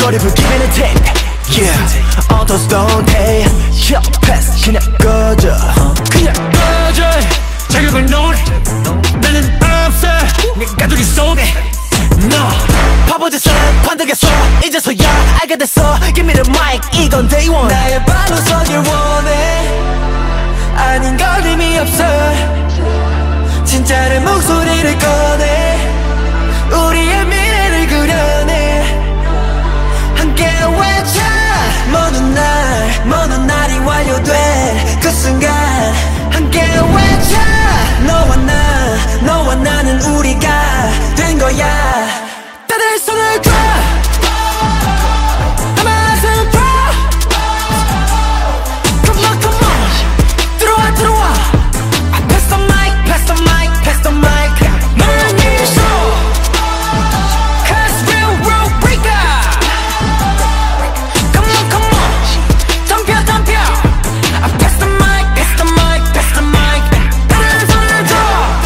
Whatever given a take, yeah. Others don't take, yeah. Pass 그냥 꺼져, 그냥 꺼져. 자격을 논해, 나는 없어 네 가두리 속에. No 바보짓을 관두겠어 이제서야 알게 됐어. Give me the mic 이건 day one. 나의 발로 서길 원해. 아닌 걸 의미 없어. 진짜는 목소리를 꺼내. 우리의 미래를 그려내. 함께 외쳐. 먼 날이 완료된 그 순간 함께 외쳐. 너와 나는 우리가 된 거야. 다들 손을 들어. I'm pro. Come on, come on. 들어와. Pass the mic, pass the mic, pass the mic. 너를 위해서. Cause real world breaker. Come on. 덤벼. Pass the mic, pass the mic, pass the mic. 다들 손을 들어.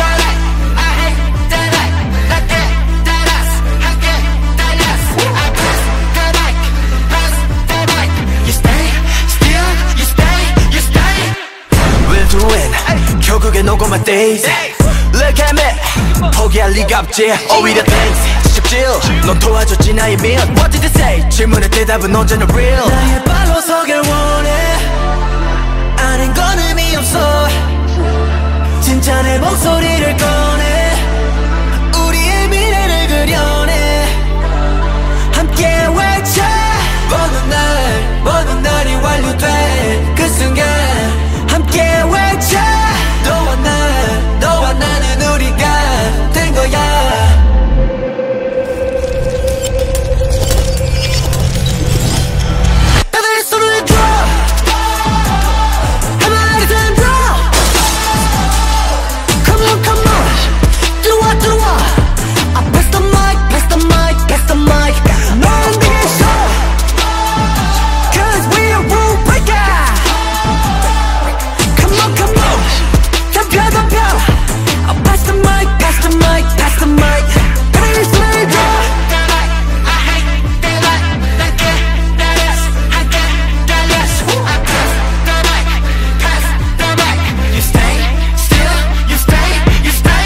결국엔 오고 my days. Look at me 포기할 리가 없지. 오히려 thanks 지적질. 넌 도와줬지 나의 민. What did you say? 질문의 대답은 언제나 real. 나의 발로 서길 원해. 아는 건 의미 없어. 진짜 내 목소리를 꺼내. 우리의 미래를 그려내. 함께 외쳐. 먼 날이 완료돼 그 순간 함께 외쳐. 너와 나는 우리가 된 거야. 다들 손을 들어. 한마디든 들어. Come on. 들어와. Pass the mic, pass the mic, pass the mic. 넌 위해서. Cause we're rule breaker. Come on. 덤벼. Pass the mic, pass the mic, pass the mic. Please let go. I hate that I get that yes. Pass the mic. You stay still, you stay.